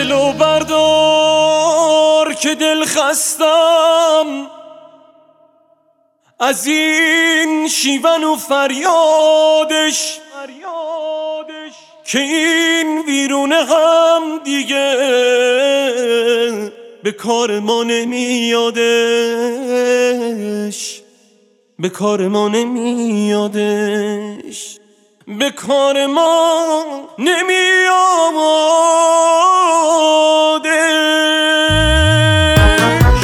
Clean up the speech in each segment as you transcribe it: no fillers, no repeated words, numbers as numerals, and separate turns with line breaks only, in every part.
دلو بردار که دل خستم از این شیون و فریادش که این ویرونه هم دیگه به کار ما نمیادش، به کار ما نمیادش، به کار ما نمیادش.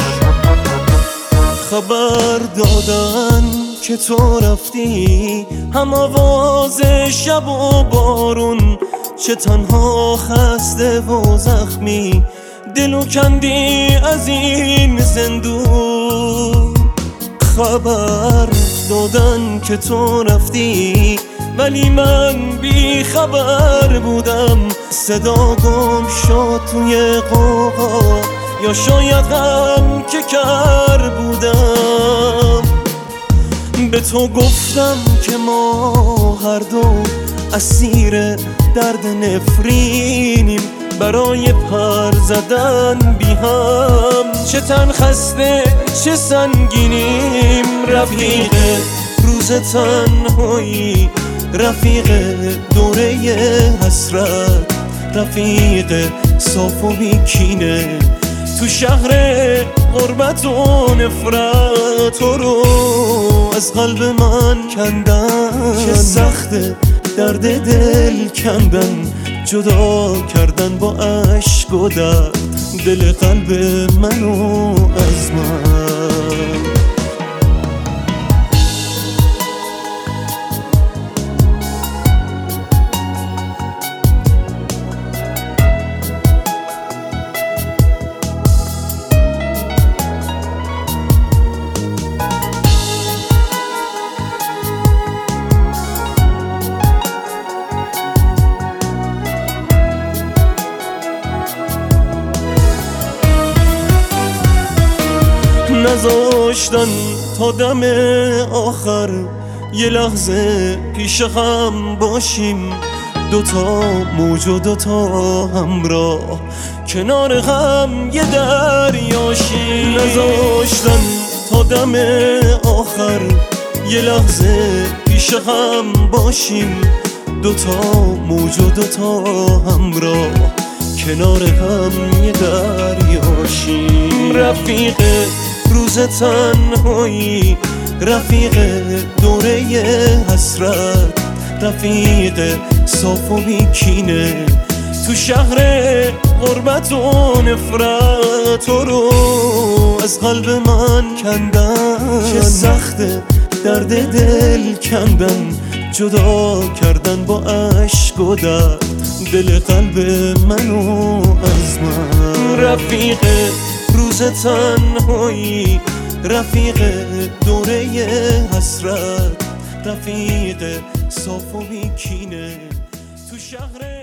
خبر دادن که تو رفتی، هم آواز شب و بارون، چه تنها خسته و زخمی دلو کندی از این زندون. خبر دادن که تو رفتی ولی من بی خبر بودم، صدا گم شد توی قوقا یا شاید غم که کر بودم. به تو گفتم که ما هر دو اسیر درد نفرینیم، برای پر زدن بی هم چه تن خسته چه سنگینیم. رفیق روز تنهایی، رفیق دوره حسرت، رفیق صاف و بیکینه تو شهر غربت و نفرت. تو رو از قلب من کندن، چه سخته درد دل کندن، جدا کردن با عشق و درد دل قلب منو از من. نذاشتن تا دم آخر یه لحظه پیش هم باشیم، دوتا موج و دوتا همراه کنار هم یه دریاشیم. نذاشتن تا دم آخر یه لحظه پیش هم باشیم، دوتا موج و دوتا همراه کنار هم یه دریاشیم. رفیق روز تنهایی، رفیق دوره حسرت، رفیق صاف و بیکینه تو شهر غربت و نفرت. تو رو از قلب من کندن، چه سخته درد دل کندن، جدا کردن با عشق و درد دل قلب منو از من. رفیق روز تنهایی، رفیق دوره حسرت، رفیق صاف و بیکینه تو شهر